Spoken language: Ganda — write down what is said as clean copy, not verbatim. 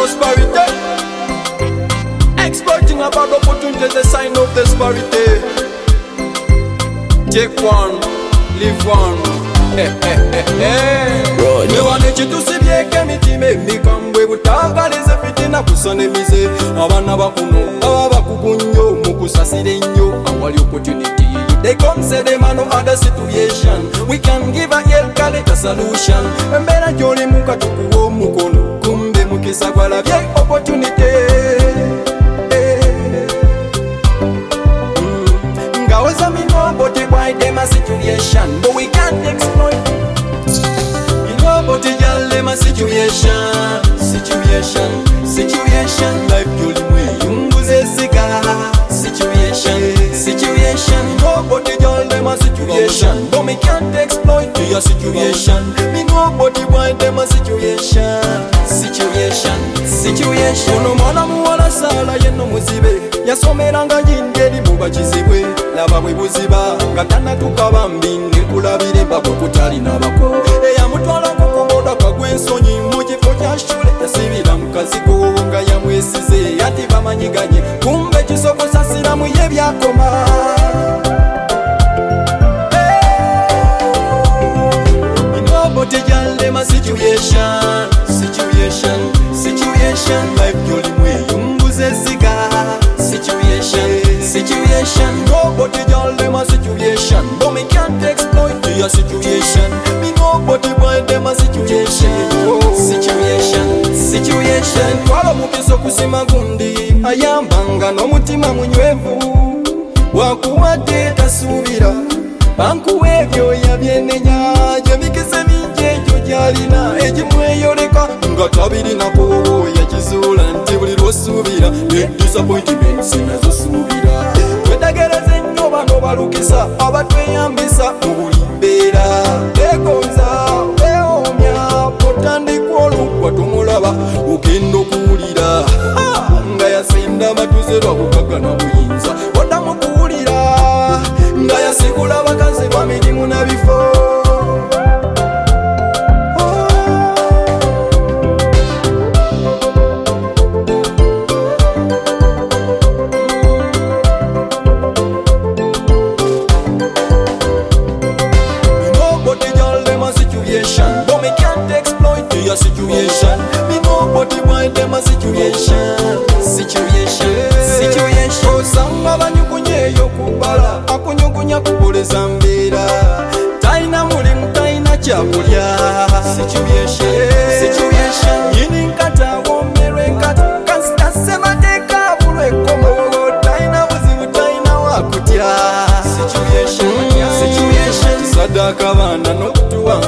prosperity. Exploiting about opportunity is a sign of disparity. Take one, live one. We want you to see the committee make come we would talk about this everything na kusane mize abana bakuno abakugunyo mukusasire nyo awali opportunity they come say them no other situation we can give a help a solution mbera joli mukatukuwo mukono kumbe mukisagwala bye opportunity ngaoza mi nobody why them a situation but we can't exploit. Nobody girl them a situation. Life joli mwe yunguze sika. Situation. Nobody girl them a situation, but me can't exploit your situation. Me nobody why them a situation. Ono mwana muwala sala yeno muzibe yasomeranga yingeri mubakizibwe laba bwe buziba gatana tukabambi nekulabire babo kutali nabako eyamutwala kukomoda kagwensonyi mukifo kya shule yasibira mukazigo nga yamwesize ati bamanyiganye kumbe kisokosa siramu yebyakoma. Nobody girl them a situation. Life joli mwe yunguze sika. Situation. Nobody girl them a situation, but me can't exploit your situation. Me nobody boy them a situation. Twala mukiso kusima gundi ayambanga n'omutima munywevu wakuwadde tasubira bankuwebyo yabyenenya gyemikise minjejo gyalina egimweyoleka nga tabirinako yakizula nti buli lwosubira ne disappointment sinazosubira twetegereze nnyo bano balukisa abatweyambisa mu buli mbeera egonza weomya potandikwa olukwa tumulaba ogenda okuwulira nga yasinda batuze lwabugagana buyinza oddamu kuwulira nga yasigula bakazi ba mirimu na bifo. Nobody girl them a situation, but me can't exploit your situation. Me nobody why them a situation. Osanga banyugunye yokubala akunyugunya kukoleza mbeera talina mulimu talina kyakulya. Situation yini nkata womerwe nkata kasita semateeka bulwe ekkomo talina buzibu talina wakutya. Situation sadaka baana n'okutuwa